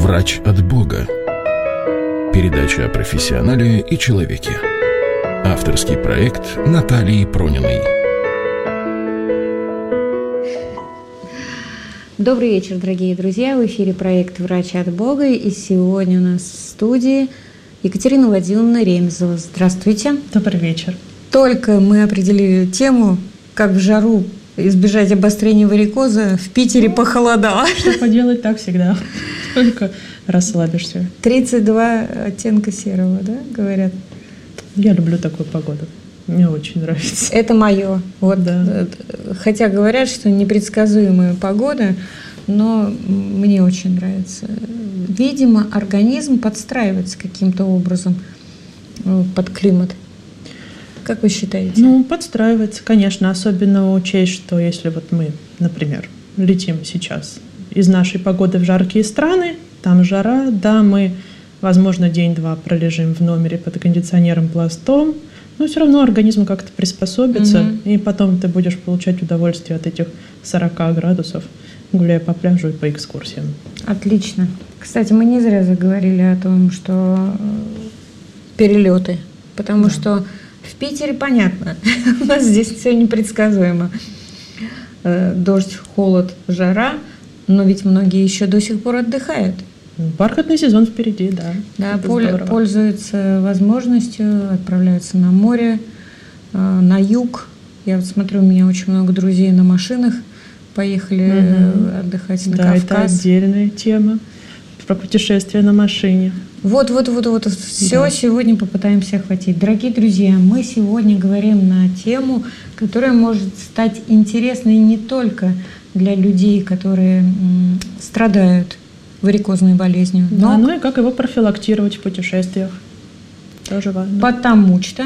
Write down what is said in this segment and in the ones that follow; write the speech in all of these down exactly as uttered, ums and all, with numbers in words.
Врач от Бога. Передача о профессионале и человеке. Авторский проект Натальи Прониной. Добрый вечер, дорогие друзья. В эфире проект «Врач от Бога». И сегодня у нас в студии Екатерина Владимировна Ремезова. Здравствуйте. Добрый вечер. Только мы определили тему, как в жару избежать обострения варикоза, в Питере похолодало. Что поделать, так всегда. Только расслабишься. тридцать два оттенка серого, да, говорят? Я люблю такую погоду. Мне очень нравится. Это мое. Вот, да. Хотя говорят, что непредсказуемая погода, но мне очень нравится. Видимо, организм подстраивается каким-то образом под климат. Как вы считаете? Ну, подстраивается, конечно. Особенно учесть, что если вот мы, например, летим сейчас из нашей погоды в жаркие страны, там жара, да, мы, возможно, день-два пролежим в номере под кондиционером пластом, но все равно организм как-то приспособится, угу. И потом ты будешь получать удовольствие от этих сорока градусов, гуляя по пляжу и по экскурсиям. Отлично. Кстати, мы не зря заговорили о том, что перелеты, потому да. что в Питере понятно, у нас здесь все непредсказуемо. Дождь, холод, жара, но ведь многие еще до сих пор отдыхают. Бархатный сезон впереди, да. Да, пол- пользуются возможностью, отправляются на море, э, на юг. Я вот смотрю, у меня очень много друзей на машинах поехали угу. отдыхать на да, Кавказ. Да, это отдельная тема про путешествие на машине. Вот, вот, вот, вот, все да. сегодня попытаемся охватить. Дорогие друзья, мы сегодня говорим на тему, которая может стать интересной не только для людей, которые м, страдают варикозной болезнью. Да, но... ну и как его профилактировать в путешествиях. Тоже важно. Потому что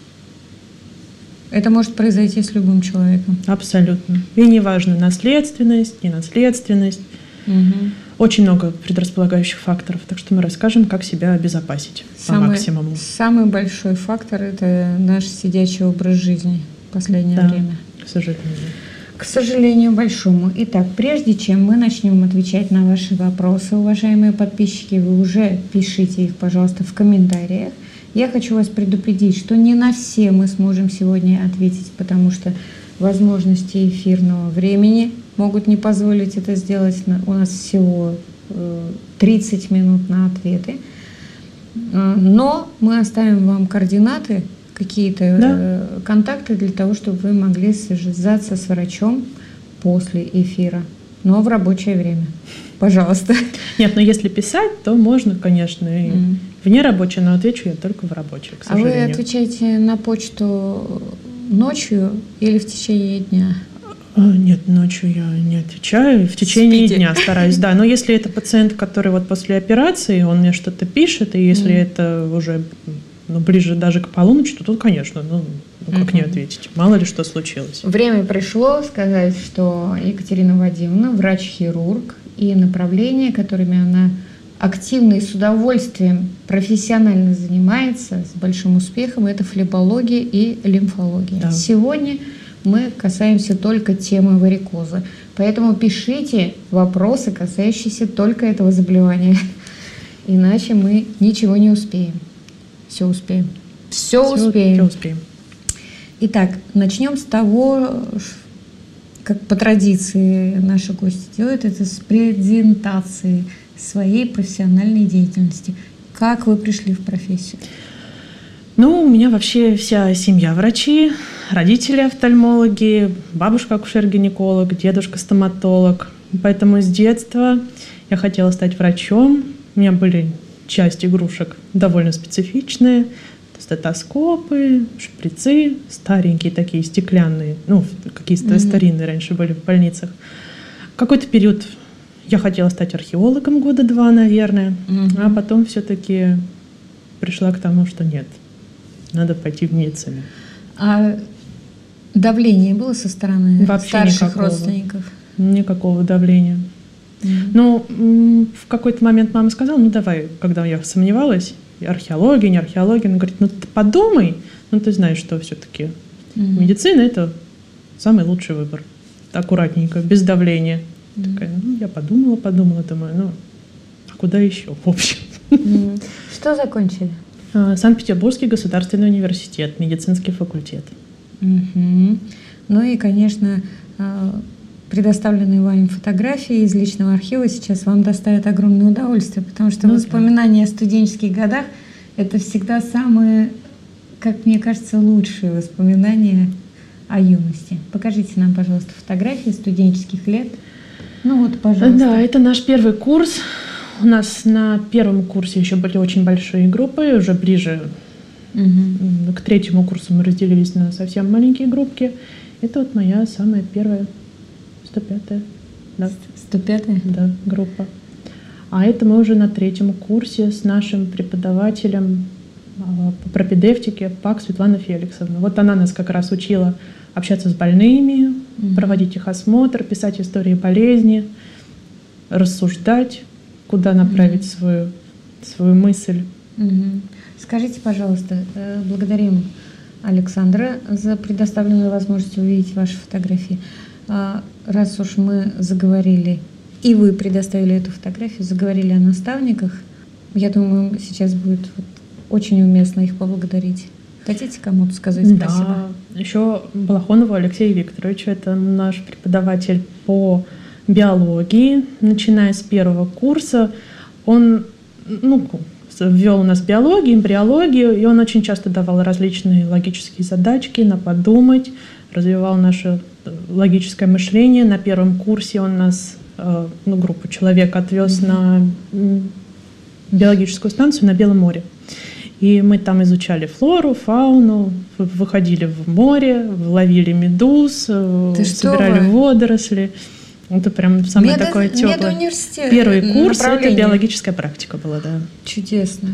это может произойти с любым человеком. Абсолютно. И не важно, наследственность, не наследственность. Угу. Очень много предрасполагающих факторов. Так что мы расскажем, как себя обезопасить самый, по максимуму. Самый большой фактор – это наш сидячий образ жизни в последнее да, время. К сожалению. К сожалению, большому. Итак, прежде чем мы начнем отвечать на ваши вопросы, уважаемые подписчики, вы уже пишите их, пожалуйста, в комментариях. Я хочу вас предупредить, что не на все мы сможем сегодня ответить, потому что возможности эфирного времени могут не позволить это сделать. У нас всего тридцать минут на ответы. Но мы оставим вам координаты, какие-то да. контакты для того, чтобы вы могли связаться с врачом после эфира, но в рабочее время. Пожалуйста. Нет, но если писать, то можно, конечно, и mm. в нерабочее, но отвечу я только в рабочее, к сожалению. А вы отвечаете на почту ночью или в течение дня? Нет, ночью я не отвечаю, в течение Спите. дня стараюсь, да. Но если это пациент, который вот после операции, он мне что-то пишет, и если mm. это уже... Ну, ближе даже к полуночи, то тут, конечно, ну, ну как uh-huh. не ответить? Мало ли что случилось. Время пришло сказать, что Екатерина Вадимовна врач-хирург, и направления, которыми она активно и с удовольствием профессионально занимается, с большим успехом, это флебология и лимфология. Да. Сегодня мы касаемся только темы варикоза. Поэтому пишите вопросы, касающиеся только этого заболевания. Иначе мы ничего не успеем. Все успеем. Все, все успеем. Все успеем. Итак, начнем с того, как по традиции наши гости делают, это с презентации своей профессиональной деятельности. Как вы пришли в профессию? Ну, у меня вообще вся семья врачи, родители офтальмологи, бабушка акушер-гинеколог, дедушка стоматолог. Поэтому с детства я хотела стать врачом. У меня были часть игрушек довольно специфичные. Стетоскопы, шприцы, старенькие такие, стеклянные. Ну, какие-то mm-hmm. старинные раньше были в больницах. В какой-то период я хотела стать археологом года два, наверное. Mm-hmm. А потом все-таки пришла к тому, что нет. Надо пойти в медицину. А давление было со стороны Вообще старших никакого. родственников? Никакого давления. Mm-hmm. Ну, в какой-то момент мама сказала, ну давай, когда я сомневалась, археология, не археология, она говорит, ну ты подумай, ну ты знаешь, что все-таки mm-hmm. медицина — это самый лучший выбор. Аккуратненько, без давления. Mm-hmm. Такая, ну я подумала, подумала, думаю, ну куда еще, в общем. Что закончили? Санкт-Петербургский государственный университет, медицинский факультет. Угу. Ну и, конечно, предоставленные вами фотографии из личного архива сейчас вам доставят огромное удовольствие, потому что ну, воспоминания да. о студенческих годах – это всегда самые, как мне кажется, лучшие воспоминания о юности. Покажите нам, пожалуйста, фотографии студенческих лет. Ну вот, пожалуйста. Да, это наш первый курс. У нас на первом курсе еще были очень большие группы, уже ближе угу. к третьему курсу мы разделились на совсем маленькие группки. Это вот моя самая первая, сто пятая, да. сто пятая? Да, группа. А это мы уже на третьем курсе с нашим преподавателем по пропедевтике ПАК Светлана Феликсовна. Вот она нас как раз учила общаться с больными, угу. проводить их осмотр, писать истории болезни, рассуждать, куда направить mm-hmm. свою, свою мысль. Mm-hmm. Скажите, пожалуйста, благодарим Александра за предоставленную возможность увидеть ваши фотографии. Раз уж мы заговорили, и вы предоставили эту фотографию, заговорили о наставниках, я думаю, сейчас будет вот очень уместно их поблагодарить. Хотите кому-то сказать спасибо? Да, еще Балахонову Алексею Викторовичу, это наш преподаватель по биологии, начиная с первого курса. Он ну, ввел у нас биологию, эмбриологию, и он очень часто давал различные логические задачки на подумать, развивал наше логическое мышление. На первом курсе он нас, ну, группу человек отвез mm-hmm. на биологическую станцию на Белом море. И мы там изучали флору, фауну, выходили в море, ловили медуз, Ты собирали что? водоросли. Это прям самое Медо, такое теплое. Первый курс, это биологическая практика была, да. Чудесно.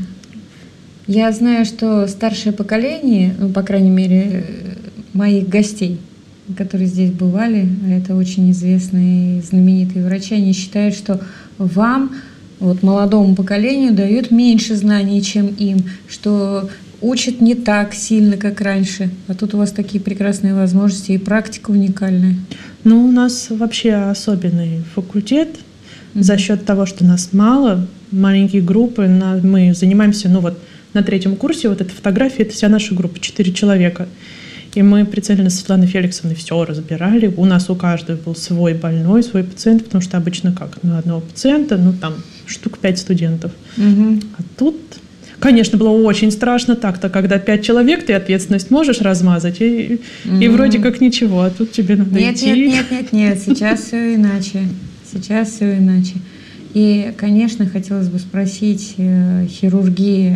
Я знаю, что старшее поколение, ну, по крайней мере, моих гостей, которые здесь бывали, это очень известные и знаменитые врачи, они считают, что вам, вот молодому поколению, дают меньше знаний, чем им, что учат не так сильно, как раньше. А тут у вас такие прекрасные возможности и практика уникальная. Ну, у нас вообще особенный факультет. Mm-hmm. За счет того, что нас мало, маленькие группы, на, мы занимаемся, ну вот на третьем курсе, вот эта фотография, это вся наша группа, четыре человека. И мы прицельно с Светланой Феликсовной все разбирали. У нас у каждого был свой больной, свой пациент, потому что обычно как? На одного пациента, ну там штук пять студентов. Mm-hmm. А тут... Конечно, было очень страшно так-то, когда пять человек, ты ответственность можешь размазать, и, mm-hmm. и вроде как ничего, а тут тебе надо нет, идти. Нет, нет, нет, нет, сейчас все иначе, сейчас все иначе. И, конечно, хотелось бы спросить, э, хирургия,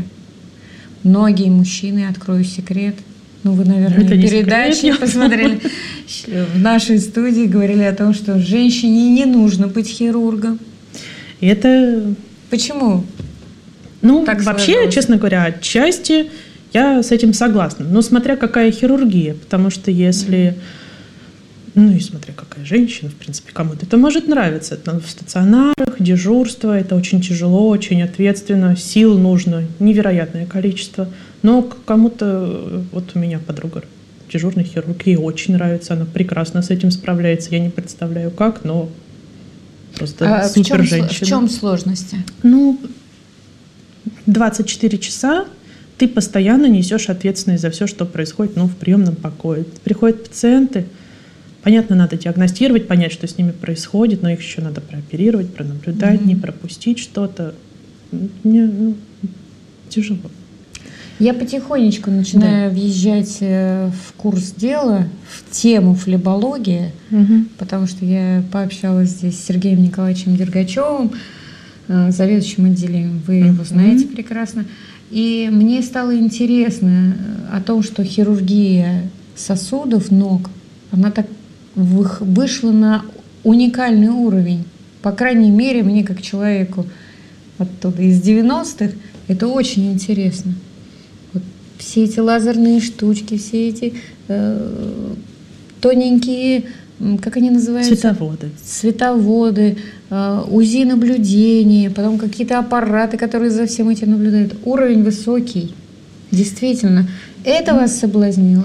многие мужчины, открою секрет, ну вы, наверное, Это передачи посмотрели, в нашей студии говорили о том, что женщине не нужно быть хирургом. Это... Почему? Ну, так вообще, сложилось. Честно говоря, отчасти я с этим согласна. Но смотря какая хирургия, потому что если... Mm-hmm. Ну и смотря какая женщина, в принципе, кому-то это может нравиться. Это в стационарах, дежурство, это очень тяжело, очень ответственно, сил нужно невероятное количество. Но кому-то, вот у меня подруга дежурный хирург, ей очень нравится, она прекрасно с этим справляется. Я не представляю как, но просто а супер в чем, женщина. В чем сложности? Ну... двадцать четыре часа ты постоянно несешь ответственность за все, что происходит, ну, в приемном покое. Приходят пациенты, понятно, надо диагностировать, понять, что с ними происходит, но их еще надо прооперировать, пронаблюдать, mm-hmm. не пропустить что-то. Мне, ну, тяжело. Я потихонечку начинаю да. въезжать в курс дела, в тему флебология, угу. потому что я пообщалась здесь с Сергеем Николаевичем Дергачевым, заведующим отделением, вы его знаете mm-hmm. прекрасно. И мне стало интересно о том, что хирургия сосудов ног, она так вышла на уникальный уровень. По крайней мере, мне как человеку оттуда из девяностых, это очень интересно. Вот все эти лазерные штучки, все эти э, тоненькие, как они называются? Световоды. Световоды, э, УЗИ наблюдения, потом какие-то аппараты, которые за всем этим наблюдают. Уровень высокий. Действительно. Это mm. вас соблазнило?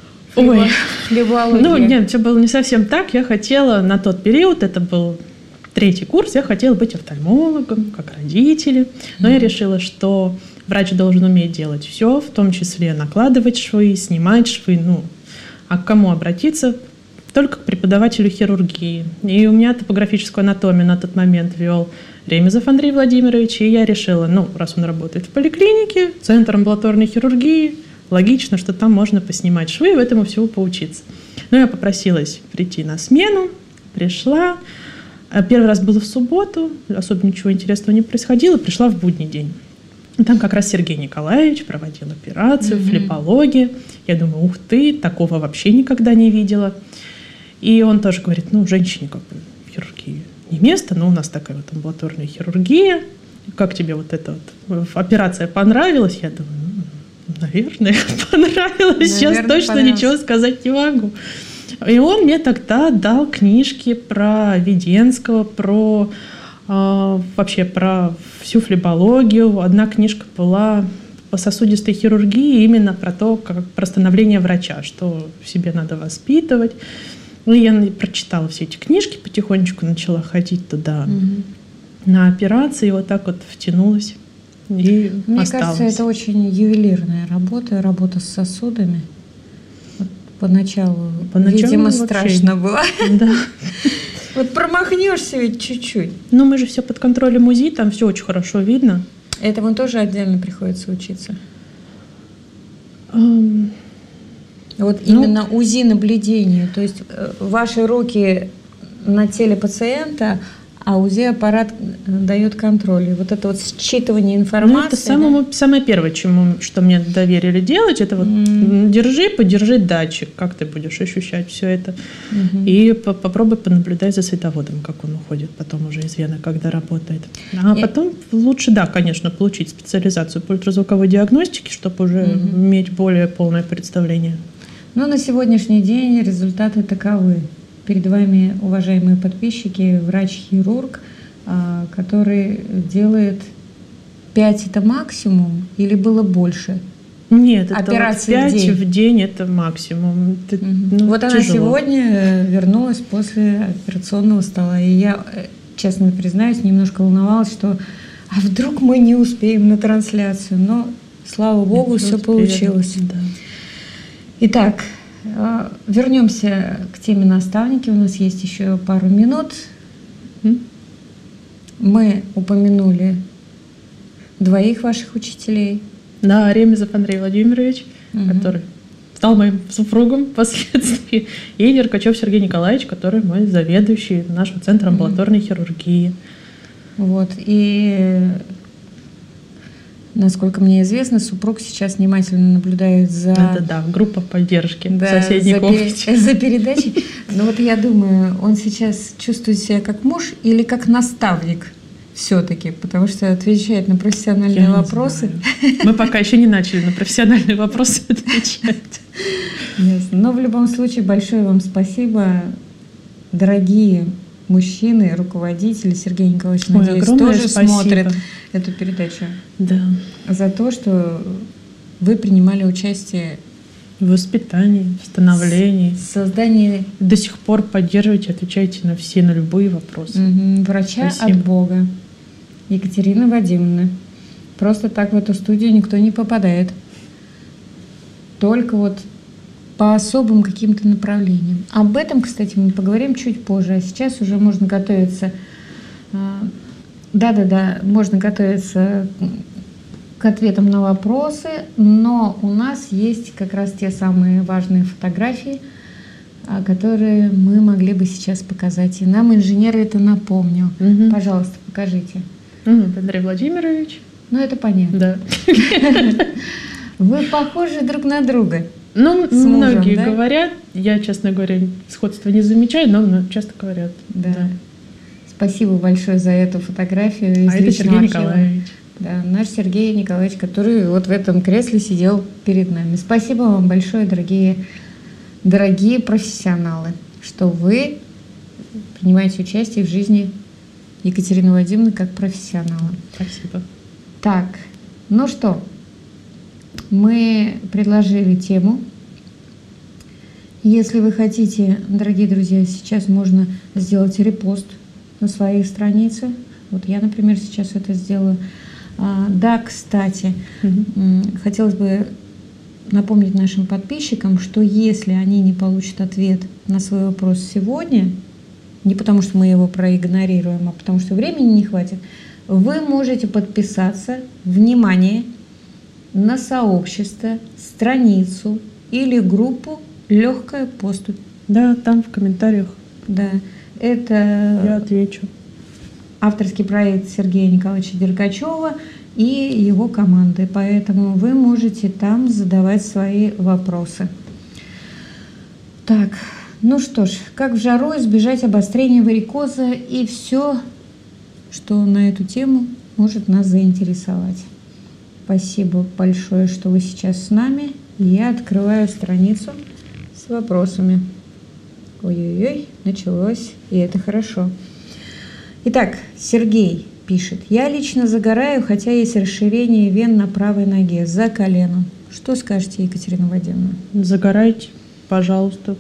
Ой. Флебология. Ну, нет, все было не совсем так. Я хотела на тот период, это был третий курс я хотела быть офтальмологом, как родители, но я решила, что врач должен уметь делать все, в том числе накладывать швы, снимать швы, ну, а к кому обратиться? Только к преподавателю хирургии. И у меня топографическую анатомию на тот момент вел Ремезов Андрей Владимирович, и я решила, ну, раз он работает в поликлинике, центр амбулаторной хирургии, логично, что там можно поснимать швы и этому всего поучиться. Но я попросилась прийти на смену, пришла. Первый раз было в субботу, особо ничего интересного не происходило, пришла в будний день. И там как раз Сергей Николаевич проводил операцию, mm-hmm. флебологию. Я думаю, ух ты, такого вообще никогда не видела. И он тоже говорит, ну, женщине как бы в хирургии не место, но у нас такая вот амбулаторная хирургия. Как тебе вот эта вот операция понравилась? Я думаю, ну, наверное, понравилось. Сейчас точно ничего сказать не могу. И он мне тогда дал книжки про Веденского, про э, вообще про всю флебологию. Одна книжка была по сосудистой хирургии, именно про то, как про становление врача, что в себе надо воспитывать. Ну, я прочитала все эти книжки, потихонечку начала ходить туда угу. на операции, и вот так вот втянулась и Мне осталась. кажется, это очень ювелирная работа, работа с сосудами. Вот поначалу, поначалу, видимо, вообще страшно было. Да. Вот промахнешься ведь чуть-чуть. Ну, мы же все под контролем УЗИ, там все очень хорошо видно. Этому тоже отдельно приходится учиться? Um... Вот ну, именно УЗИ наблюдению, то есть ваши руки на теле пациента, а УЗИ-аппарат дает контроль. И вот это вот считывание информации. Ну, это самому, да? Самое первое, чему, что мне доверили делать, это вот mm. держи, подержи датчик, как ты будешь ощущать все это. Mm-hmm. И по- попробуй понаблюдай за световодом, как он уходит потом уже из вены, когда работает. А и... потом лучше, да, конечно, получить специализацию по ультразвуковой диагностике, чтобы уже mm-hmm. иметь более полное представление. Но на сегодняшний день результаты таковы. Перед вами, уважаемые подписчики, врач-хирург, который делает пять это максимум или было больше? Нет, это операции вот пять в день. в день это максимум. Это, угу. ну, вот она сегодня вернулась после операционного стола. И я, честно признаюсь, немножко волновалась, что а вдруг мы не успеем на трансляцию. Но, слава богу, все получилось. Да. Итак, вернемся к теме наставники. У нас есть еще пару минут. Мы упомянули двоих ваших учителей. Да, Ремезов Андрей Владимирович, угу. который стал моим супругом впоследствии, и Деркачев Сергей Николаевич, который мой заведующий нашего центра амбулаторной угу. хирургии. Вот, и... Насколько мне известно, супруг сейчас внимательно наблюдает за... Да-да-да, группа поддержки да, в соседней за комнате. Пере... За передачей. Но вот я думаю, он сейчас чувствует себя как муж или как наставник все-таки, потому что отвечает на профессиональные я вопросы. Мы пока еще не начали на профессиональные вопросы отвечать. Ясно. Но в любом случае большое вам спасибо, дорогие мужчины, руководители. Сергей Николаевич, Ой, надеюсь, тоже спасибо. смотрит эту передачу. Да. За то, что вы принимали участие в воспитании, в становлении, в создании. До сих пор поддерживаете, отвечаете на все, на любые вопросы. Угу. Врача спасибо. От Бога. Екатерина Вадимовна. Просто так в эту студию никто не попадает. Только вот по особым каким-то направлениям. Об этом, кстати, мы поговорим чуть позже. А сейчас уже можно готовиться... Да-да-да, можно готовиться к ответам на вопросы, но у нас есть как раз те самые важные фотографии, которые мы могли бы сейчас показать. И нам инженер это напомнил. Угу. Пожалуйста, покажите. Угу. Андрей Владимирович. Ну, это понятно. Да. Вы похожи друг на друга. Ну, многие да? говорят, я, честно говоря, сходства не замечаю, но часто говорят. Да. да. Спасибо большое за эту фотографию из а это Сергей архива. Николаевич. Да, наш Сергей Николаевич, который вот в этом кресле сидел перед нами. Спасибо вам большое, дорогие, дорогие профессионалы, что вы принимаете участие в жизни Екатерины Вадимовны как профессионала. Спасибо. Так, ну что, мы предложили тему. Если вы хотите, дорогие друзья, сейчас можно сделать репост на своей странице. Вот я, например, сейчас это сделаю. А, да, кстати, mm-hmm. хотелось бы напомнить нашим подписчикам, что если они не получат ответ на свой вопрос сегодня, не потому что мы его проигнорируем, а потому что времени не хватит, вы можете подписаться, внимание, на сообщество, страницу или группу «Легкая поступь». Да, там в комментариях. Да, это я отвечу. Авторский проект Сергея Николаевича Дергачева и его команды, поэтому вы можете там задавать свои вопросы. Так, ну что ж, как в жару избежать обострения варикоза и все, что на эту тему может нас заинтересовать. Спасибо большое, что вы сейчас с нами. Я открываю страницу с вопросами. Ой-ой-ой, началось, и это хорошо. Итак, Сергей пишет. Я лично загораю, хотя есть расширение вен на правой ноге, за коленом. Что скажете, Екатерина Вадимовна? Загорайте, пожалуйста.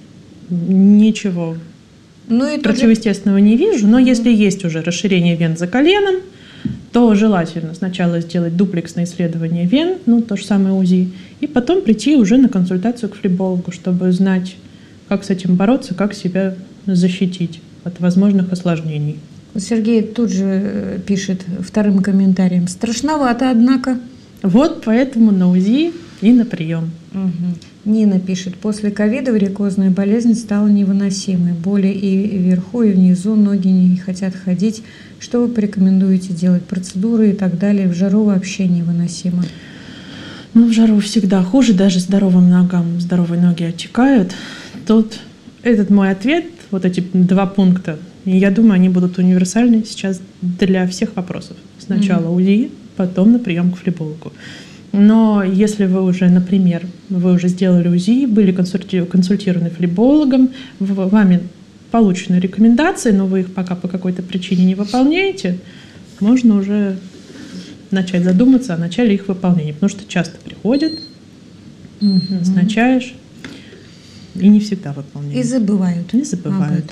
Ничего ну и противоестественного же... не вижу, но mm-hmm. если есть уже расширение вен за коленом, то желательно сначала сделать дуплексное исследование вен, ну то же самое УЗИ, и потом прийти уже на консультацию к флебологу, чтобы знать, как с этим бороться, как себя защитить от возможных осложнений. Сергей тут же пишет вторым комментарием. Страшновато, однако. Вот поэтому на УЗИ и на прием. Угу. Нина пишет. После ковида варикозная болезнь стала невыносимой. Боли и вверху, и внизу, ноги не хотят ходить. Что вы порекомендуете делать? Процедуры и так далее. В жару вообще невыносимо. Ну, в жару всегда хуже. Даже здоровым ногам, здоровые ноги отекают. Тут этот мой ответ, вот эти два пункта, и я думаю, они будут универсальны сейчас для всех вопросов. Сначала mm-hmm. УЗИ, потом на прием к флебологу. Но если вы уже, например, вы уже сделали УЗИ, были консульти- консультированы флебологом, вами получены рекомендации, но вы их пока по какой-то причине не выполняете, можно уже начать задуматься о начале их выполнения. Потому что часто приходят, mm-hmm. назначаешь, и не всегда выполняют. И забывают. И забывают.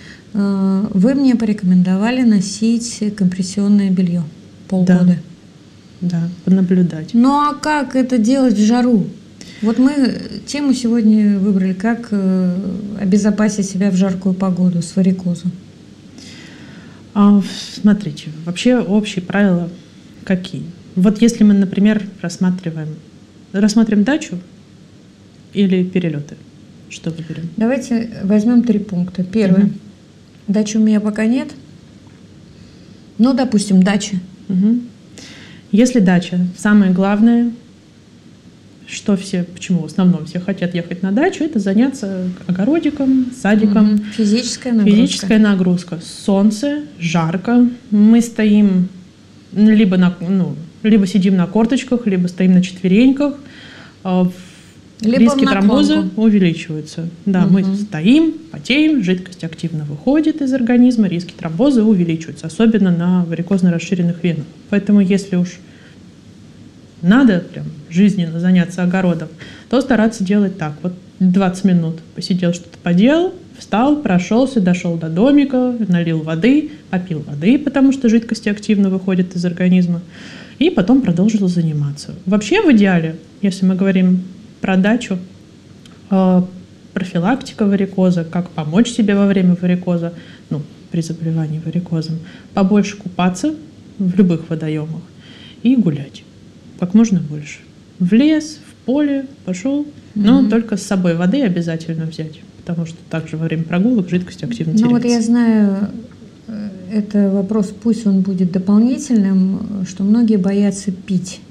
Вы мне порекомендовали носить компрессионное белье полгода. Да, да, понаблюдать. Ну а как это делать в жару? Вот мы тему сегодня выбрали, как обезопасить себя в жаркую погоду с варикозом. А, смотрите, вообще общие правила какие? Вот если мы, например, рассматриваем, рассмотрим дачу или перелеты, что выберем? Давайте возьмем три пункта. Первое. Угу. Дачи у меня пока нет. Ну, допустим, дача. Угу. Если дача, самое главное, что все, почему в основном все хотят ехать на дачу, это заняться огородиком, садиком. Угу. Физическая нагрузка. Физическая нагрузка. Солнце, жарко. Мы стоим либо, на, ну, либо сидим на корточках, либо стоим на четвереньках. Либо риски тромбоза увеличиваются. Да, угу. Мы стоим, потеем, жидкость активно выходит из организма, риски тромбоза увеличиваются, особенно на варикозно-расширенных венах. Поэтому если уж надо прям жизненно заняться огородом, то стараться делать так. Вот двадцать минут посидел, что-то поделал, встал, прошелся, дошел до домика, налил воды, попил воды, потому что жидкости активно выходят из организма, и потом продолжил заниматься. Вообще в идеале, если мы говорим про дачу, э, профилактика варикоза, как помочь себе во время варикоза, ну, при заболевании варикозом, побольше купаться в любых водоемах и гулять как можно больше. В лес, в поле пошел, но mm-hmm. только с собой воды обязательно взять, потому что также во время прогулок жидкость активно теряется. Ну вот я знаю, это вопрос, пусть он будет дополнительным, что многие боятся пить,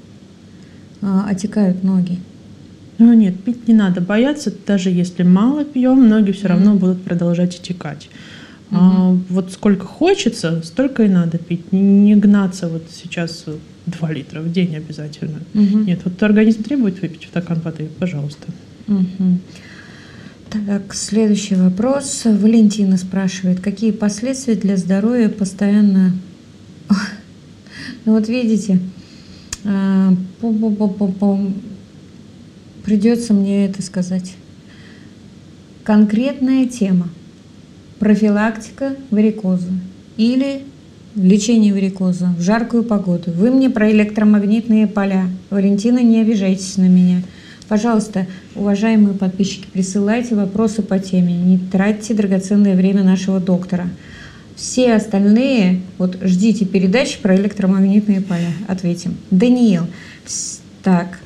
отекают ноги. Ну нет, пить не надо бояться, даже если мало пьем, ноги все равно mm-hmm. будут продолжать отекать. Mm-hmm. А, вот сколько хочется, столько и надо пить. Не, не гнаться вот сейчас два литра в день обязательно. Mm-hmm. Нет, вот организм требует выпить стакан воды, пожалуйста. Mm-hmm. Так, следующий вопрос. Валентина спрашивает, какие последствия для здоровья постоянно... Ну вот видите, придется мне это сказать. Конкретная тема. Профилактика варикоза. или лечение варикоза в жаркую погоду. Вы мне про электромагнитные поля. Валентина, не обижайтесь на меня. Пожалуйста, уважаемые подписчики, присылайте вопросы по теме. Не тратьте драгоценное время нашего доктора. Все остальные, вот ждите передачи про электромагнитные поля. Ответим. Даниил. Так.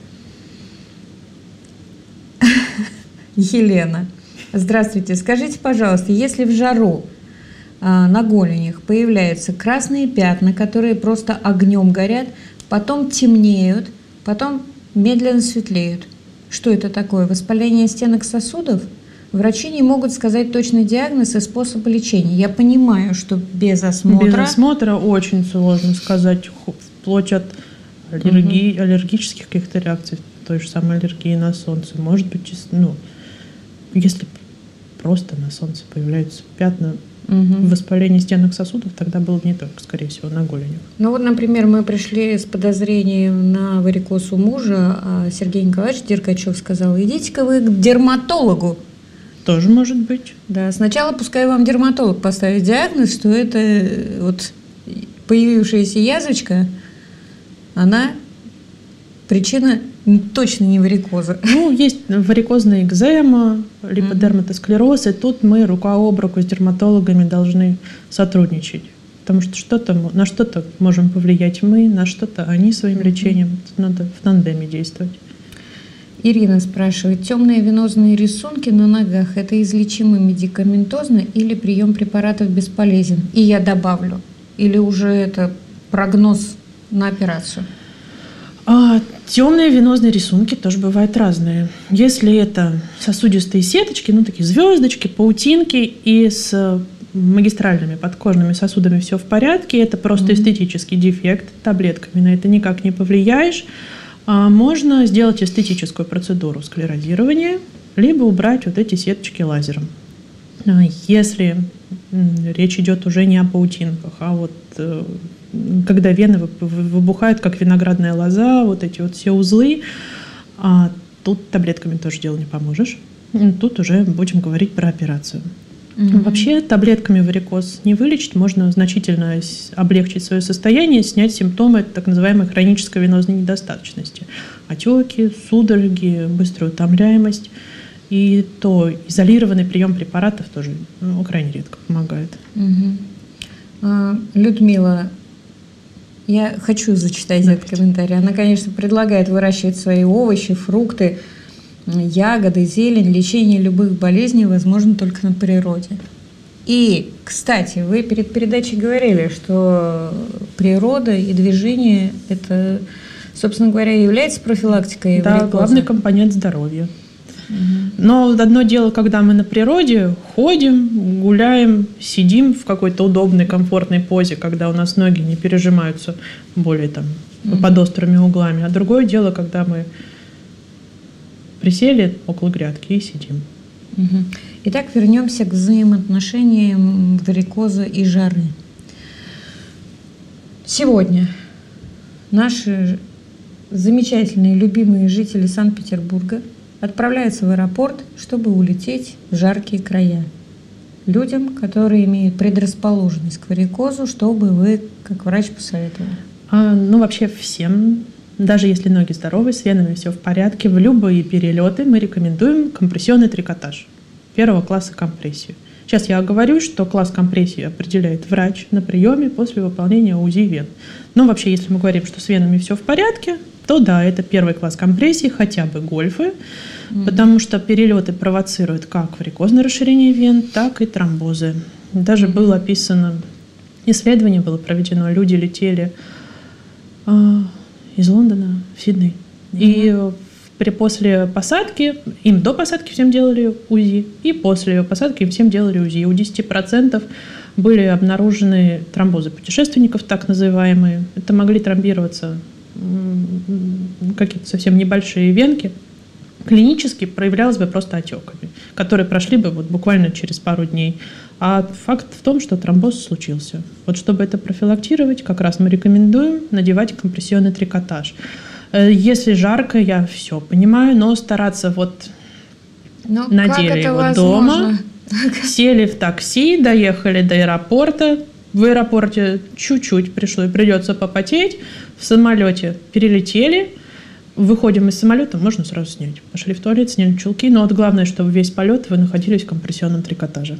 Елена. Здравствуйте. Скажите, пожалуйста, если в жару а, на голенях появляются красные пятна, которые просто огнем горят, потом темнеют, потом медленно светлеют. Что это такое? Воспаление стенок сосудов? Врачи не могут сказать точный диагноз и способ лечения. Я понимаю, что без осмотра... Без осмотра очень сложно сказать, вплоть от аллергии, угу. аллергических каких-то реакций, той же самой аллергии на солнце. Может быть, ну, если просто на солнце появляются пятна, угу. воспаление стенок сосудов, тогда было не только, скорее всего, на голенях. Ну вот, например, мы пришли с подозрением на варикоз у мужа, а Сергей Николаевич Деркачев сказал: идите-ка вы к дерматологу. Тоже может быть. Да, сначала пускай вам дерматолог поставит диагноз, что это вот появившаяся язвочка, она причина точно не варикоза. Ну, есть варикозная экзема, липодерматосклероз, и тут мы рука об руку с дерматологами должны сотрудничать. Потому что что-то, на что-то можем повлиять мы, на что-то они своим лечением. Тут надо в тандеме действовать. Ирина спрашивает: темные венозные рисунки на ногах – это излечимо медикаментозно или прием препаратов бесполезен? И я добавлю, или уже это прогноз на операцию? А, темные венозные рисунки тоже бывают разные. Если это сосудистые сеточки, ну такие звездочки, паутинки, и с магистральными подкожными сосудами все в порядке, это просто mm-hmm. эстетический дефект, таблетками на это никак не повлияешь. А можно сделать эстетическую процедуру склерозирования, либо убрать вот эти сеточки лазером. Если речь идет уже не о паутинках, а вот когда вены выбухают, как виноградная лоза, вот эти вот все узлы, а тут таблетками тоже делу не поможешь. Тут уже будем говорить про операцию. Mm-hmm. Вообще таблетками варикоз не вылечить, можно значительно облегчить свое состояние, снять симптомы так называемой хронической венозной недостаточности. Отеки, судороги, быстрая утомляемость. И то изолированный прием препаратов тоже ну, крайне редко помогает. Mm-hmm. а, Людмила, я хочу зачитать этот комментарий. Она, конечно, предлагает выращивать свои овощи, фрукты, ягоды, зелень. Лечение любых болезней возможно только на природе. И, кстати, вы перед передачей говорили, что природа и движение – это, собственно говоря, является профилактикой варикоза. Да, главный компонент здоровья. Угу. Но одно дело, когда мы на природе ходим, гуляем, сидим в какой-то удобной, комфортной позе, когда у нас ноги не пережимаются более там, угу. под острыми углами. А другое дело, когда мы присели около грядки и сидим. Угу. Итак, вернемся к взаимоотношениям варикоза и жары. Сегодня наши замечательные, любимые жители Санкт-Петербурга отправляются в аэропорт, чтобы улететь в жаркие края. Людям, которые имеют предрасположенность к варикозу, что бы вы, как врач, посоветовали? А, ну, вообще всем, даже если ноги здоровы, с венами все в порядке, в любые перелеты мы рекомендуем компрессионный трикотаж первого класса компрессию. Сейчас я оговорюсь, что класс компрессии определяет врач на приеме после выполнения УЗИ вен. Но вообще, если мы говорим, что с венами все в порядке, то да, это первый класс компрессии, хотя бы гольфы, mm-hmm. потому что перелеты провоцируют как варикозное расширение вен, так и тромбозы. Даже mm-hmm. было описано, исследование было проведено, люди летели э, из Лондона в Сидней. Mm-hmm. И при, после посадки, им до посадки всем делали УЗИ, и после посадки им всем делали УЗИ. У десяти процентов были обнаружены тромбозы путешественников, так называемые. Это могли тромбироваться какие-то совсем небольшие венки, клинически проявлялось бы просто отеками, которые прошли бы вот буквально через пару дней. А факт в том, что тромбоз случился. Вот чтобы это профилактировать, как раз мы рекомендуем надевать компрессионный трикотаж. Если жарко, я все понимаю, но стараться вот но надели его возможно? дома, сели в такси, доехали до аэропорта, В аэропорте чуть-чуть пришло, придется попотеть. В самолете перелетели. Выходим из самолета, можно сразу снять. Пошли в туалет, сняли чулки. Но вот главное, чтобы весь полет вы находились в компрессионном трикотаже.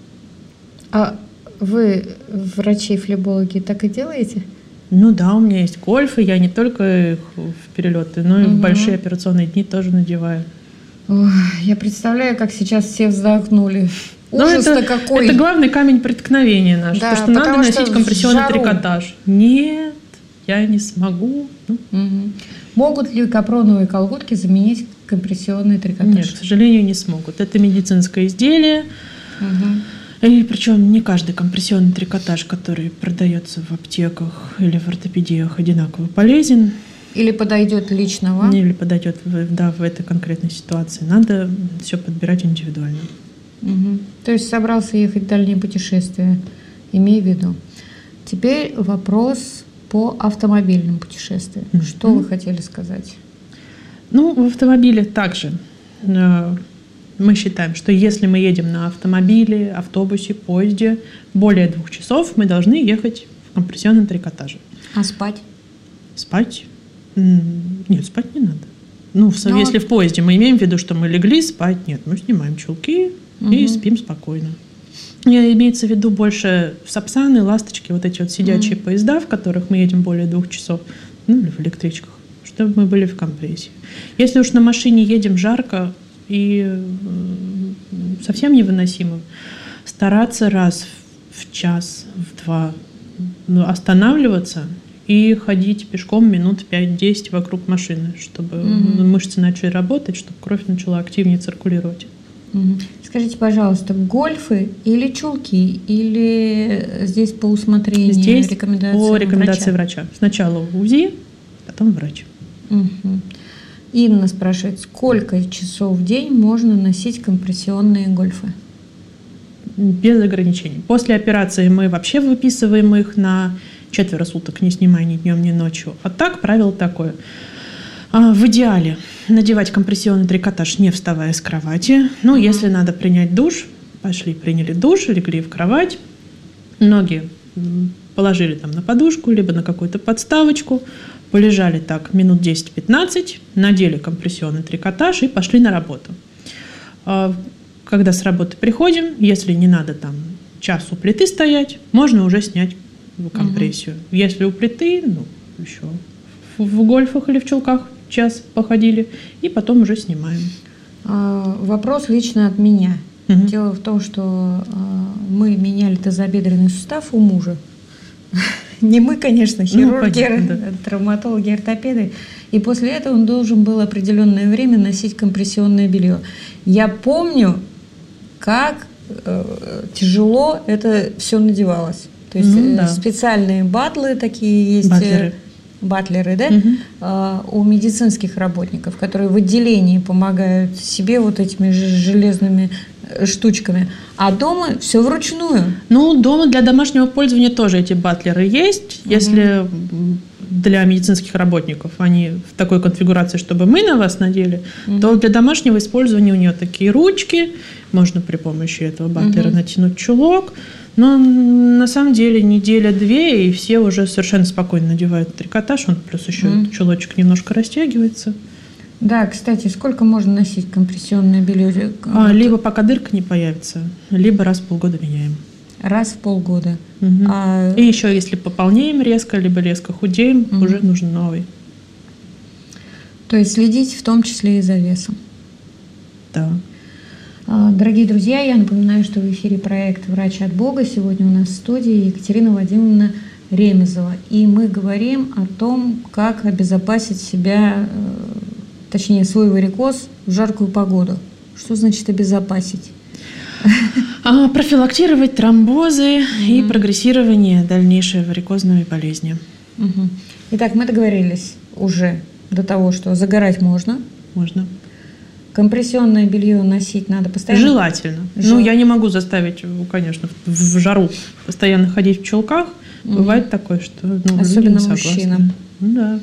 А вы, врачи-флебологи, так и делаете? Ну да, у меня есть гольфы. Я не только их в перелеты, но и угу. в большие операционные дни тоже надеваю. Ой, я представляю, как сейчас все вздохнули. Ужас-то это, какой! Это главный камень преткновения наш. Да, потому что надо носить компрессионный жару... трикотаж. Нет, я не смогу. Ну. Угу. Могут ли капроновые колготки заменить компрессионный трикотаж? Нет, к сожалению, не смогут. Это медицинское изделие. Угу. И причем не каждый компрессионный трикотаж, который продается в аптеках или в ортопедиях, одинаково полезен. Или подойдет лично вам? Или подойдет да, в этой конкретной ситуации. Надо все подбирать индивидуально. Угу. То есть собрался ехать в дальние путешествия, имей в виду. Теперь вопрос по автомобильным путешествиям. Mm-hmm. Что вы хотели сказать? Ну, в автомобиле также э, мы считаем, что если мы едем на автомобиле, автобусе, поезде более двух часов, мы должны ехать в компрессионном трикотаже. А спать? Спать? Нет, спать не надо. Ну, Но... если в поезде мы имеем в виду, что мы легли спать, нет, мы снимаем чулки угу. и спим спокойно. Я имеется в виду больше сапсаны, ласточки, вот эти вот сидячие mm. поезда, в которых мы едем более двух часов, ну или в электричках, чтобы мы были в компрессии. Если уж на машине едем жарко и совсем невыносимо, стараться раз в час, в два ну, останавливаться и ходить пешком минут пять-десять вокруг машины, чтобы mm-hmm. мышцы начали работать, чтобы кровь начала активнее циркулировать. Скажите, пожалуйста, гольфы или чулки, или здесь по усмотрению здесь рекомендации по рекомендации врача? врача. Сначала УЗИ, потом врач. Угу. Инна спрашивает, сколько часов в день можно носить компрессионные гольфы? Без ограничений. После операции мы вообще выписываем их на четверо суток, не снимая ни днем, ни ночью. А так правило такое. В идеале надевать компрессионный трикотаж, не вставая с кровати. Ну, mm-hmm. если надо принять душ, пошли, приняли душ, легли в кровать, ноги положили там на подушку, либо на какую-то подставочку, полежали так минут десять-пятнадцать, надели компрессионный трикотаж и пошли на работу. Когда с работы приходим, если не надо там час у плиты стоять, можно уже снять компрессию. Mm-hmm. Если у плиты, ну, еще в гольфах или в чулках час походили, и потом уже снимаем. А, вопрос лично от меня. Угу. Дело в том, что а, мы меняли тазобедренный сустав у мужа. Не мы, конечно, хирурги, ну, понятно, да. травматологи, ортопеды. И после этого он должен был определенное время носить компрессионное белье. Я помню, как э, тяжело это все надевалось. То есть ну, да. специальные батлы такие есть. Батлеры. Батлеры, да, угу. а, у медицинских работников, которые в отделении помогают себе вот этими железными штучками, а дома все вручную. Ну, дома для домашнего пользования тоже эти батлеры есть, угу. если для медицинских работников они в такой конфигурации, чтобы мы на вас надели, угу. то для домашнего использования у нее такие ручки, можно при помощи этого батлера угу. натянуть чулок. Но на самом деле неделя-две, и все уже совершенно спокойно надевают трикотаж, он плюс еще mm. чулочек немножко растягивается. Да, кстати, сколько можно носить компрессионное белье? А, либо пока дырка не появится, либо раз в полгода меняем. Раз в полгода. Угу. А... И еще если пополняем резко, либо резко худеем, mm. уже нужен новый. То есть следить в том числе и за весом. Да. Дорогие друзья, я напоминаю, что в эфире проект «Врач от Бога». Сегодня у нас в студии Екатерина Вадимовна Ремезова. И мы говорим о том, как обезопасить себя, точнее свой варикоз в жаркую погоду. Что значит обезопасить? А, профилактировать тромбозы угу. и прогрессирование дальнейшей варикозной болезни. Угу. Итак, мы договорились уже до того, что загорать можно. Можно. Компрессионное белье носить надо постоянно? Желательно. Жел... Ну, я не могу заставить, конечно, в жару постоянно ходить в чулках. Угу. Бывает такое, что ну, особенно мужчинам. Ну, да.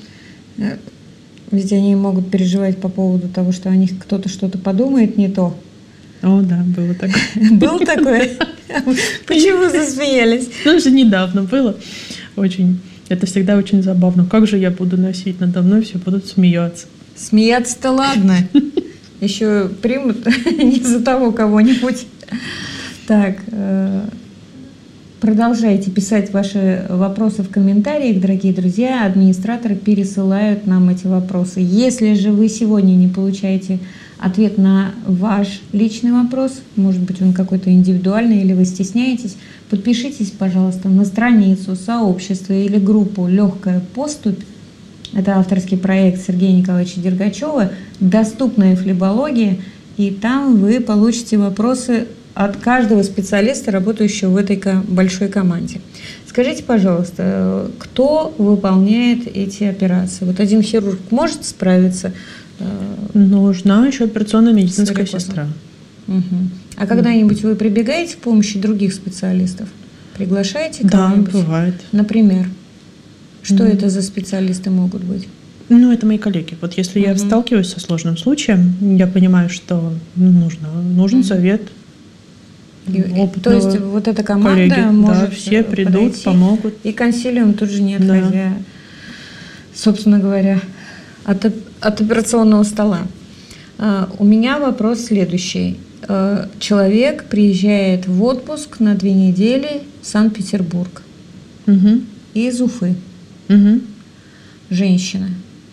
Ведь они могут переживать по поводу того, что о них кто-то что-то подумает не то. О, да, было такое. Был такое? Почему засмеялись? Ну, же недавно было. Очень. Это всегда очень забавно. Как же я буду носить? Надо мной все будут смеяться. Смеяться-то ладно. Еще примут не за того кого-нибудь. Так, продолжайте писать ваши вопросы в комментариях, дорогие друзья. Администраторы пересылают нам эти вопросы. Если же вы сегодня не получаете ответ на ваш личный вопрос, может быть, он какой-то индивидуальный или вы стесняетесь, подпишитесь, пожалуйста, на страницу, сообщество или группу «Легкая поступь». Это авторский проект Сергея Николаевича Дергачева, доступная флебология, и там вы получите вопросы от каждого специалиста, работающего в этой большой команде. Скажите, пожалуйста, кто выполняет эти операции? Вот один хирург может справиться? Нужна еще операционная медицинская сестра. Угу. А когда-нибудь вы прибегаете к помощи других специалистов? Приглашаете кого-нибудь? Да, бывает. Например? Что Mm. это за специалисты могут быть? Ну, это мои коллеги. Вот если mm-hmm. я сталкиваюсь со сложным случаем, я понимаю, что нужно, нужен mm-hmm. совет опытного. То есть вот эта команда коллеги, может да, все придут, помогут. И консилиум тут же не отходя, да. собственно говоря, от, от операционного стола. Uh, у меня вопрос следующий. Uh, человек приезжает в отпуск на две недели в Санкт-Петербург mm-hmm. из Уфы. Угу. Женщина.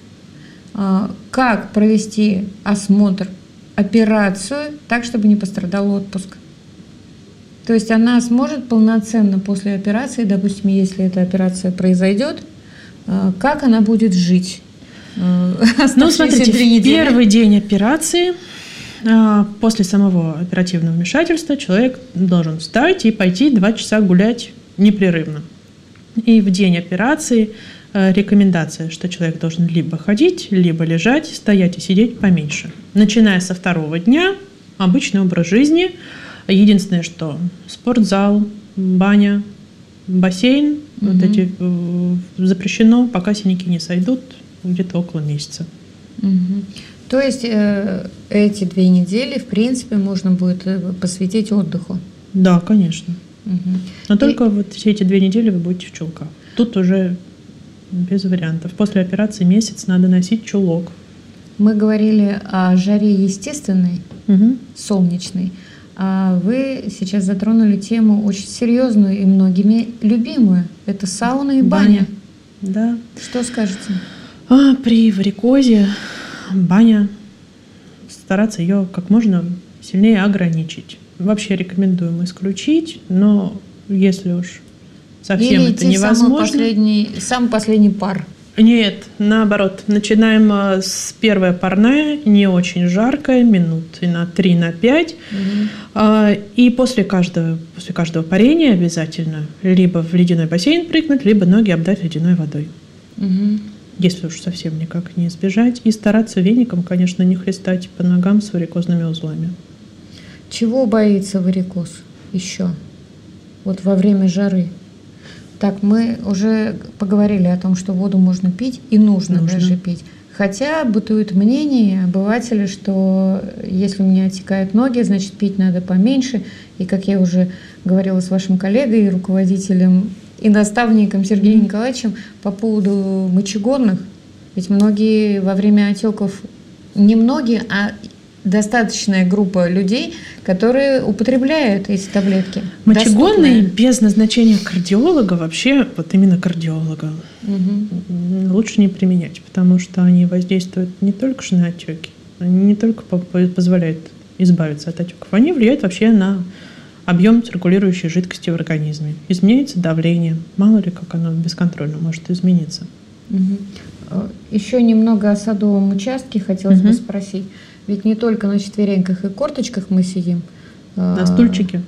Как провести осмотр, операцию так, чтобы не пострадал отпуск? То есть она сможет полноценно после операции, допустим, если эта операция произойдет, как она будет жить? Ну, смотрите, в первый день операции, после самого оперативного вмешательства, человек должен встать и пойти два часа гулять непрерывно. И в день операции э, рекомендация, что человек должен либо ходить, либо лежать, стоять и сидеть поменьше. Начиная со второго дня, обычный образ жизни. Единственное, что спортзал, баня, бассейн, угу. вот эти э, запрещено, пока синяки не сойдут, где-то около месяца. Угу. То есть э, эти две недели, в принципе, можно будет посвятить отдыху? Да, конечно. Угу. Но и... только вот все эти две недели вы будете в чулках. Тут уже без вариантов. После операции месяц надо носить чулок. Мы говорили о жаре естественной, угу. солнечной. А вы сейчас затронули тему очень серьезную и многими любимую. Это сауна и баня. баня. Да. Что скажете? А, при варикозе баня, стараться ее как можно сильнее ограничить. Вообще рекомендуем исключить, но если уж совсем Или это невозможно... Самый последний, самый последний пар. Нет, наоборот. Начинаем с первой парная, не очень жаркая, минут на три на пять. Угу. И после каждого, после каждого парения обязательно либо в ледяной бассейн прыгнуть, либо ноги обдать ледяной водой. Угу. Если уж совсем никак не избежать. И стараться веником, конечно, не хлестать по ногам с варикозными узлами. Чего боится варикоз еще? Вот во время жары. Так, мы уже поговорили о том, что воду можно пить и нужно, нужно. даже пить. Хотя бытует мнение обывателя, что если у меня отекают ноги, значит пить надо поменьше. И как я уже говорила с вашим коллегой, руководителем и наставником Сергеем Николаевичем по поводу мочегонных, ведь многие во время отеков, не многие, а достаточная группа людей, которые употребляют эти таблетки. Мочегонные без назначения кардиолога, вообще вот именно кардиолога, угу. лучше не применять, потому что они воздействуют не только на отеки, они не только позволяют избавиться от отеков, они влияют вообще на объем циркулирующей жидкости в организме. Изменяется давление, мало ли как оно бесконтрольно может измениться. Угу. Еще немного о садовом участке хотелось угу. бы спросить. Ведь не только на четвереньках и корточках мы сидим. На стульчике.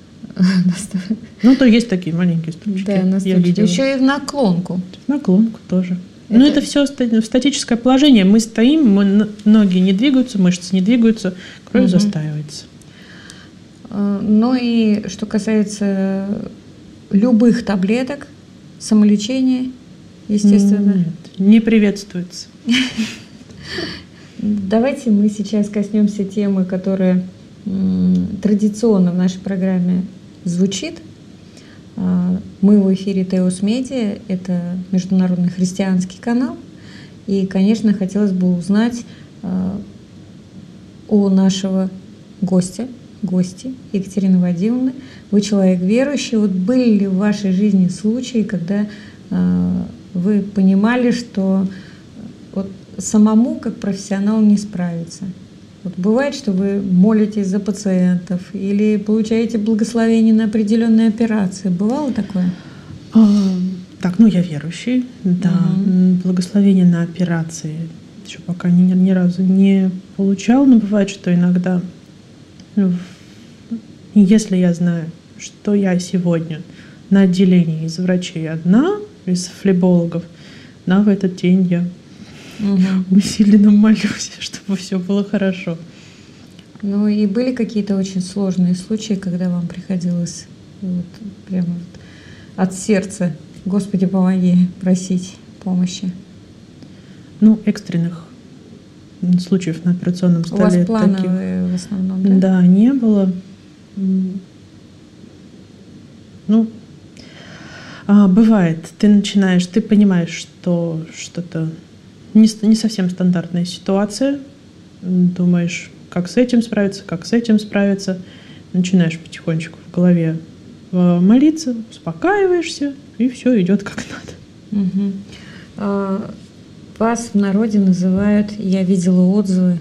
Ну, то есть такие маленькие стульчики. Да, на стульчике. Еще и в наклонку. В наклонку тоже. Это... Но это все в статическое положение. Мы стоим, мы, ноги не двигаются, мышцы не двигаются, кровь угу. застаивается. Ну и что касается любых таблеток, самолечения, естественно. Нет, не приветствуется. Давайте мы сейчас коснемся темы, которая традиционно в нашей программе звучит. Мы в эфире Теос Медиа, это международный христианский канал. И, конечно, хотелось бы узнать у нашего гостя, гости Екатерины Вадимовны. Вы человек верующий. Вот были ли в вашей жизни случаи, когда вы понимали, что вот самому как профессионал не справиться? Вот бывает, что вы молитесь за пациентов или получаете благословение на определенные операции. Бывало такое? А, так, ну я верующий, да. Uh-huh. Благословение на операции еще пока ни, ни разу не получал, но бывает, что иногда, если я знаю, что я сегодня на отделении из врачей одна, из флебологов, да, в этот день я угу. усиленно молюсь, чтобы все было хорошо. Ну и были какие-то очень сложные случаи, когда вам приходилось вот, прямо вот от сердца, Господи, помоги, просить помощи? Ну, экстренных случаев на операционном столе. У вас плановые таких, в основном, да? Да, не было. Ну, а, бывает, ты начинаешь, ты понимаешь, что что-то не, не совсем стандартная ситуация, думаешь, как с этим справиться, как с этим справиться, начинаешь потихонечку в голове молиться, успокаиваешься, и все идет как надо. Угу. А, вас в народе называют, я видела отзывы,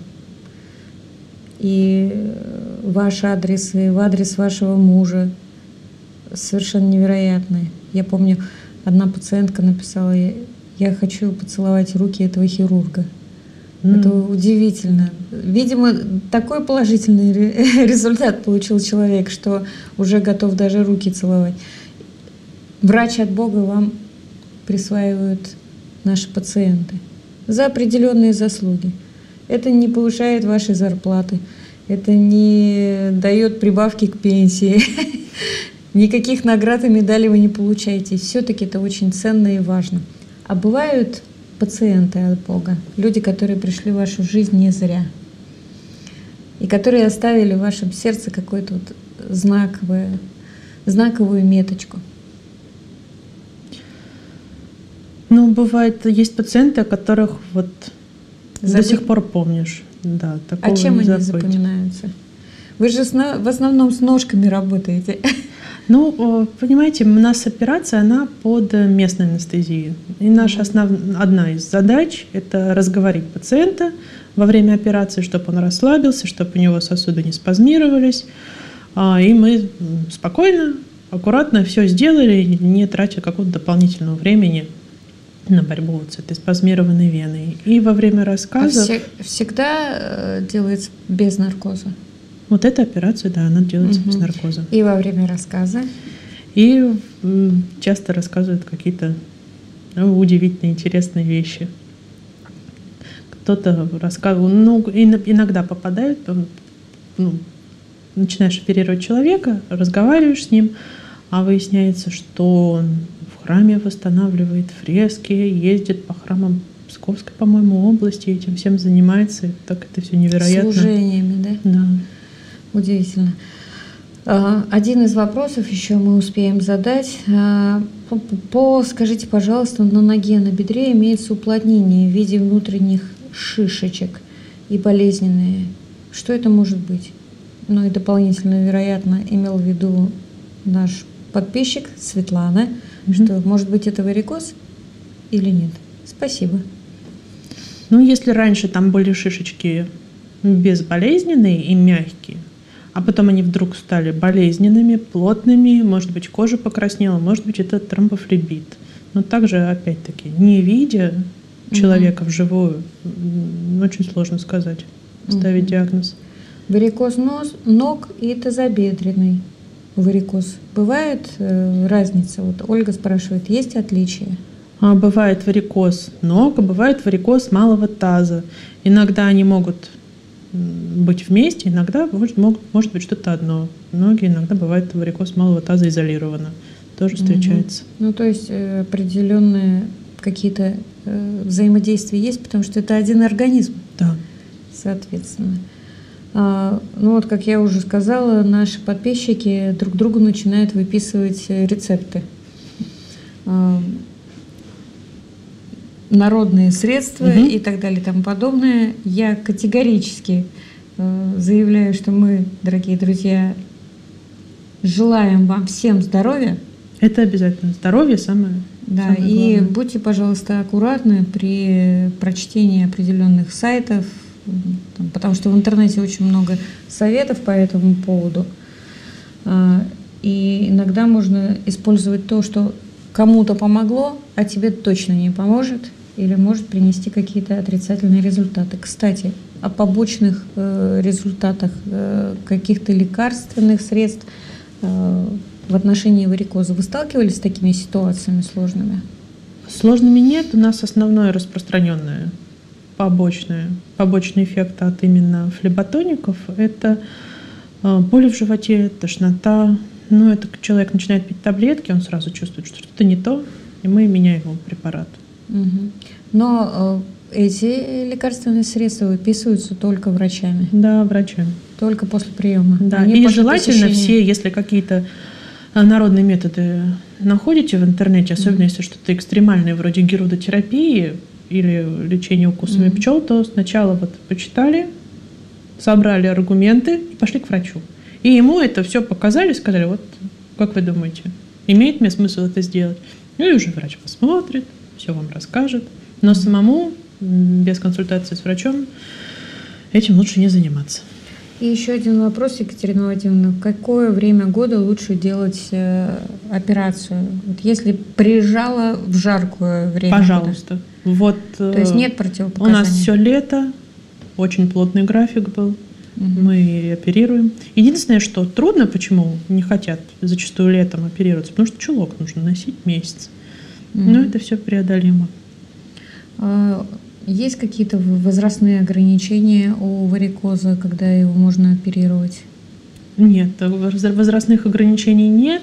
и ваш адрес, и в адрес вашего мужа совершенно невероятные. Я помню, одна пациентка написала, я хочу поцеловать руки этого хирурга. Mm. Это удивительно. Видимо, такой положительный результат получил человек, что уже готов даже руки целовать. Врач от Бога вам присваивают наши пациенты за определенные заслуги. Это не повышает ваши зарплаты, это не дает прибавки к пенсии. Никаких наград и медалей вы не получаете. Все-таки это очень ценно и важно. А бывают пациенты от Бога, люди, которые пришли в вашу жизнь не зря, и которые оставили в вашем сердце какую-то вот знаковую, знаковую меточку. Ну, бывает, есть пациенты, о которых вот Забы... до сих пор помнишь. Да, а чем они запоминаются? Вы же в основном с ножками работаете. Ну, понимаете, у нас операция, она под местной анестезией. И наша основ... одна из задач – это разговорить пациента во время операции, чтобы он расслабился, чтобы у него сосуды не спазмировались. И мы спокойно, аккуратно все сделали, не тратя какого-то дополнительного времени на борьбу вот с этой спазмированной веной. И во время рассказа… А все, всегда делается без наркоза? Вот эта операция, да, она делается угу. без наркоза. И во время рассказа? И м, часто рассказывают какие-то ну, удивительные, интересные вещи. Кто-то рассказывал, ну, иногда попадают, ну, начинаешь оперировать человека, разговариваешь с ним, а выясняется, что он в храме восстанавливает фрески, ездит по храмам Псковской, по-моему, области, этим всем занимается. Так это все невероятно. Служениями, да? Да. Удивительно. Один из вопросов еще мы успеем задать. По, по, скажите, пожалуйста, на ноге, на бедре имеется уплотнение в виде внутренних шишечек и болезненные. Что это может быть? Ну и дополнительно, вероятно, имел в виду наш подписчик Светлана, mm-hmm. что, может быть, это варикоз или нет? Спасибо. Ну, если раньше там были шишечки безболезненные и мягкие, а потом они вдруг стали болезненными, плотными, может быть, кожа покраснела, может быть, это тромбофлебит. Но также, опять-таки, не видя человека угу. вживую, очень сложно сказать, ставить угу. диагноз. Варикоз нос, ног и тазобедренный варикоз. Бывает э, разница? Вот Ольга спрашивает, есть отличия? А бывает варикоз ног, а бывает варикоз малого таза. Иногда они могут быть вместе, иногда может, могут, может быть что-то одно. Ноги иногда бывает варикоз малого таза изолированно. Тоже встречается. Угу. Ну, то есть э, определенные какие-то э, взаимодействия есть, потому что это один организм. Да. Соответственно. Ну вот, как я уже сказала, наши подписчики друг другу начинают выписывать рецепты. Народные средства угу. и так далее и тому подобное. Я категорически заявляю, что мы, дорогие друзья, желаем вам всем здоровья. Это обязательно. Здоровье самое, да, самое и главное. Будьте, пожалуйста, аккуратны при прочтении определенных сайтов, потому что в интернете очень много советов по этому поводу. И иногда можно использовать то, что кому-то помогло, а тебе точно не поможет или может принести какие-то отрицательные результаты. Кстати, о побочных э, результатах э, каких-то лекарственных средств э, в отношении варикоза. Вы сталкивались с такими ситуациями сложными? Сложными нет. У нас основное распространенное побочное, побочный эффект от именно флеботоников – это э, боли в животе, тошнота. Ну, это человек начинает пить таблетки, он сразу чувствует, что что-то не то, и мы меняем его препарат. Угу. Но э, эти лекарственные средства выписываются только врачами? Да, врачами. Только после приема? Да, Они и желательно посещения... все, если какие-то народные методы находите в интернете, особенно mm-hmm. если что-то экстремальное, вроде гирудотерапии или лечения укусами mm-hmm. пчел, то сначала вот почитали, собрали аргументы и пошли к врачу. И ему это все показали, сказали, вот как вы думаете, имеет ли смысл это сделать? Ну и уже врач посмотрит, все вам расскажет. Но самому, без консультации с врачом, этим лучше не заниматься. И еще один вопрос, Екатерина Владимировна. В какое время года лучше делать э, операцию? Вот если приезжала в жаркое время Пожалуйста. года? Вот, То есть нет противопоказаний? У нас все лето, очень плотный график был. Угу. Мы оперируем. Единственное, что трудно, почему не хотят зачастую летом оперироваться, потому что чулок нужно носить месяц. Угу. Но это все преодолимо. А, есть какие-то возрастные ограничения у варикоза, когда его можно оперировать? Нет, возрастных ограничений нет.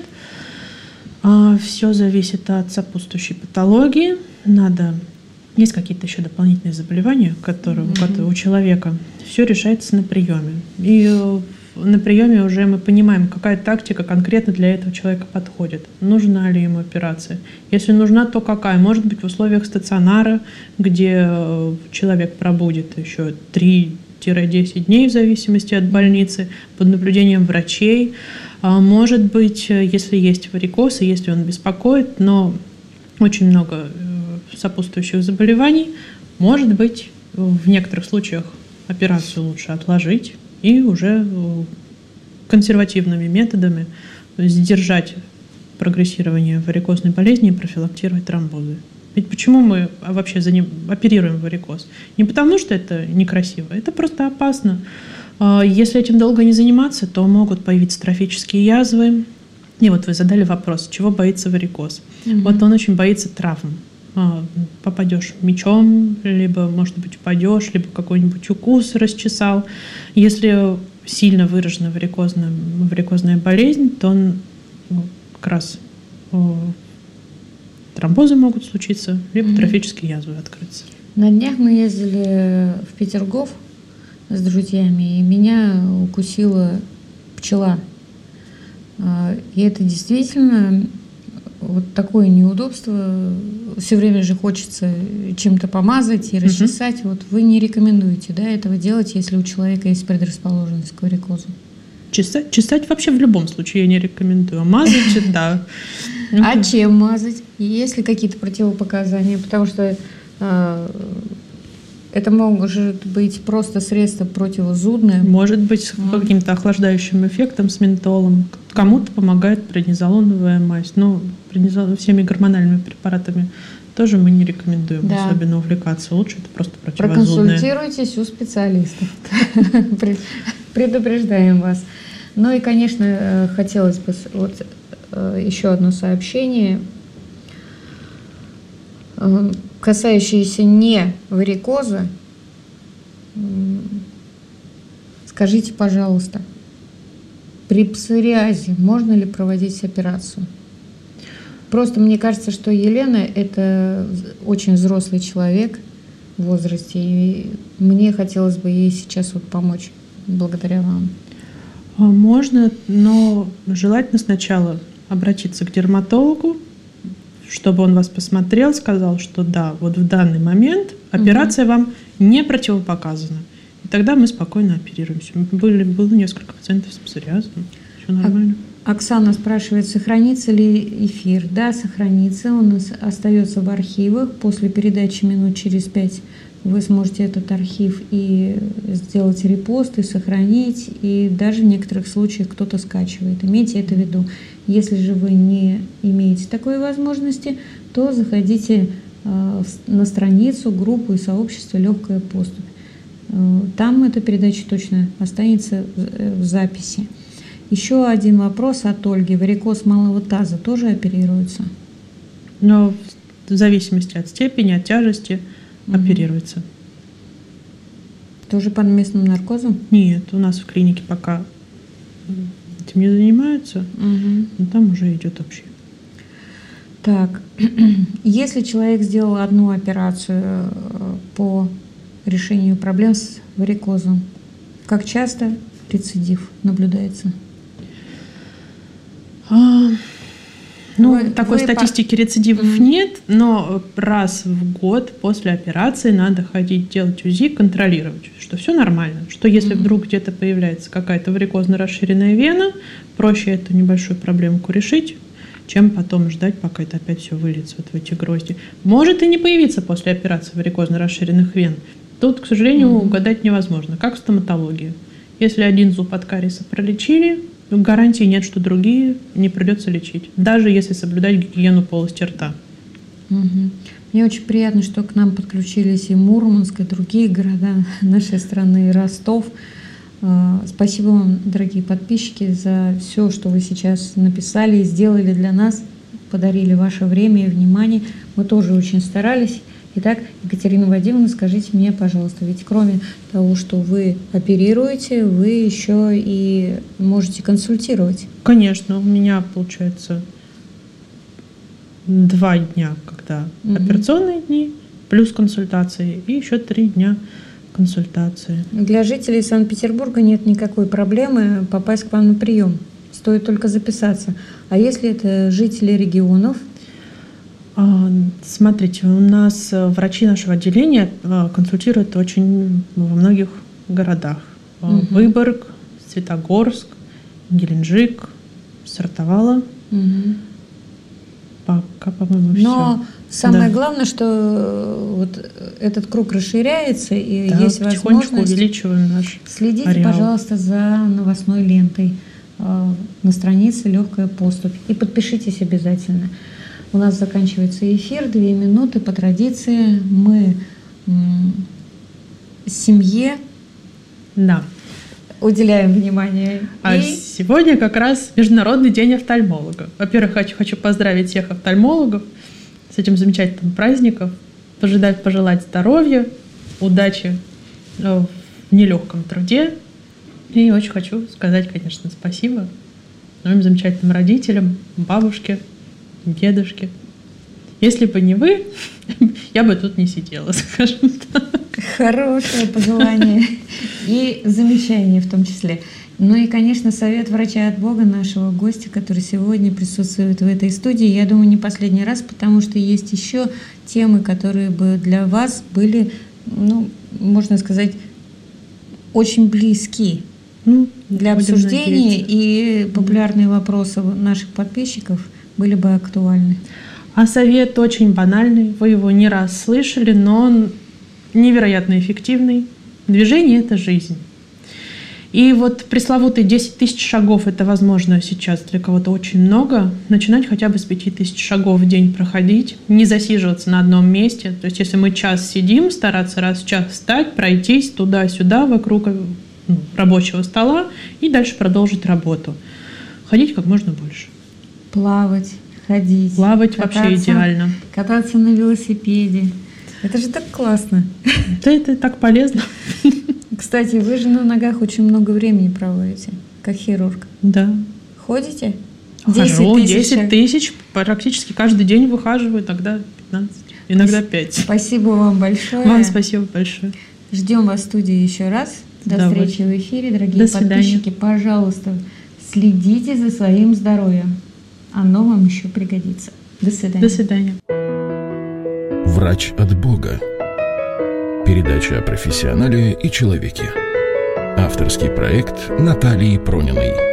Все зависит от сопутствующей патологии. Надо... Есть какие-то еще дополнительные заболевания, которые mm-hmm. у человека. Все решается на приеме. И на приеме уже мы понимаем, какая тактика конкретно для этого человека подходит. Нужна ли ему операция? Если нужна, то какая? Может быть, в условиях стационара, где человек пробудет еще три-десять дней в зависимости от больницы, под наблюдением врачей. Может быть, если есть варикоз, и если он беспокоит, но очень много сопутствующих заболеваний, может быть, в некоторых случаях операцию лучше отложить и уже консервативными методами сдержать прогрессирование варикозной болезни и профилактировать тромбозы. Ведь почему мы вообще за ним оперируем варикоз? Не потому, что это некрасиво, это просто опасно. Если этим долго не заниматься, то могут появиться трофические язвы. И вот вы задали вопрос, чего боится варикоз. Mm-hmm. Вот он очень боится травм. Попадешь мечом, либо, может быть, упадешь, либо какой-нибудь укус расчесал. Если сильно выражена варикозная, варикозная болезнь, то он, ну, как раз о, тромбозы могут случиться, либо mm-hmm. трофические язвы открыться. На днях мы ездили в Петергоф с друзьями, и меня укусила пчела. И это действительно вот такое неудобство. Все время же хочется чем-то помазать и расчесать. Mm-hmm. Вот вы не рекомендуете, да, этого делать, если у человека есть предрасположенность к варикозу? Чесать, чесать вообще в любом случае я не рекомендую. Мазать, да. А чем мазать? Есть ли какие-то противопоказания? Потому что это может быть просто средство противозудное. Может быть, с а. каким-то охлаждающим эффектом, с ментолом. Кому-то помогает преднизолоновая мазь. Но преднизол... всеми гормональными препаратами тоже мы не рекомендуем да. особенно увлекаться. Лучше это просто противозудное. Проконсультируйтесь у специалистов. Предупреждаем вас. Ну и, конечно, хотелось бы вот еще одно сообщение, касающиеся не варикоза. Скажите, пожалуйста, при псориазе можно ли проводить операцию? Просто мне кажется, что Елена – это очень взрослый человек в возрасте, и мне хотелось бы ей сейчас вот помочь благодаря вам? Можно, но желательно сначала обратиться к дерматологу, чтобы он вас посмотрел, сказал, что да, вот в данный момент операция угу. вам не противопоказана. И тогда мы спокойно оперируемся. Были, было несколько пациентов с псориазом. Все нормально. Оксана спрашивает, сохранится ли эфир? Да, сохранится. Он остается в архивах. После передачи минут через пять вы сможете этот архив и сделать репост, и сохранить, и даже в некоторых случаях кто-то скачивает. Имейте это в виду. Если же вы не имеете такой возможности, то заходите э, на страницу, группу и сообщество «Легкая поступь». Э, там эта передача точно останется в, в записи. Еще один вопрос от Ольги. Варикоз малого таза тоже оперируется? Но в зависимости от степени, от тяжести угу. оперируется. Тоже под местным наркозом? Нет, у нас в клинике пока этим не занимаются, угу. но там уже идет общий. Так, если человек сделал одну операцию по решению проблем с варикозом, как часто рецидив наблюдается? А, ну, вы, такой вы статистики по... рецидивов mm-hmm. нет, но раз в год после операции надо ходить делать УЗИ, контролировать, что все нормально, что если mm-hmm. вдруг где-то появляется какая-то варикозно расширенная вена, проще эту небольшую проблемку решить, чем потом ждать, пока это опять все выльется вот в эти грозди. Может и не появиться после операции варикозно расширенных вен. Тут, к сожалению, mm-hmm. угадать невозможно, как в стоматологии. Если один зуб от кариеса пролечили, гарантии нет, что другие не придется лечить, даже если соблюдать гигиену полости рта. Угу. Мне очень приятно, что к нам подключились и Мурманск, и другие города нашей страны, и Ростов. Спасибо вам, дорогие подписчики, за все, что вы сейчас написали и сделали для нас, подарили ваше время и внимание. Мы тоже очень старались. Итак, Екатерина Вадимовна, скажите мне, пожалуйста, ведь кроме того, что вы оперируете, вы еще и можете консультировать? Конечно, у меня получается два дня, когда угу. операционные дни, плюс консультации, и еще три дня консультации. Для жителей Санкт-Петербурга нет никакой проблемы попасть к вам на прием, стоит только записаться. А если это жители регионов? Смотрите, у нас врачи нашего отделения консультируют очень во многих городах. Угу. Выборг, Светогорск, Геленджик, Сартовала. Угу. Пока, по-моему, все. Но самое да. главное, что вот этот круг расширяется, и да, есть возможность увеличиваем наш Следите, ареал. Пожалуйста, за новостной лентой на странице «Легкая поступь». И подпишитесь обязательно. У нас заканчивается эфир, две минуты. По традиции мы семье да. уделяем внимание. А и... сегодня как раз Международный день офтальмолога. Во-первых, хочу, хочу поздравить всех офтальмологов с этим замечательным праздником, пожелать, пожелать здоровья, удачи в нелегком труде. И очень хочу сказать, конечно, спасибо моим замечательным родителям, бабушке, дедушке. Если бы не вы, я бы тут не сидела, скажем так. Хорошее пожелание и замечание в том числе. Ну и, конечно, совет врача от Бога, нашего гостя, который сегодня присутствует в этой студии. Я думаю, не последний раз, потому что есть еще темы, которые бы для вас были, ну, можно сказать, очень близки ну, для обсуждения, и популярные вопросы наших подписчиков были бы актуальны. А совет очень банальный, вы его не раз слышали, но он невероятно эффективный. Движение – это жизнь. И вот пресловутые десять тысяч шагов – это, возможно, сейчас для кого-то очень много. Начинать хотя бы с пяти тысяч шагов в день проходить, не засиживаться на одном месте. То есть если мы час сидим, стараться раз в час встать, пройтись туда-сюда вокруг ну, рабочего стола и дальше продолжить работу. Ходить как можно больше. Плавать, ходить. Плавать кататься, вообще идеально. Кататься на велосипеде. Это же так классно. Да, это так полезно. Кстати, вы же на ногах очень много времени проводите, как хирург. Да. Ходите? Хожу, десять тысяч. Практически каждый день выхаживаю, тогда пятнадцать, иногда пять. Спасибо вам большое. Вам спасибо большое. Ждем вас в студии еще раз. До встречи в эфире, дорогие До подписчики. Пожалуйста, следите за своим здоровьем. Оно вам еще пригодится. До свидания. До свидания. Врач от Бога. Передача о профессионале и человеке. Авторский проект Натальи Прониной.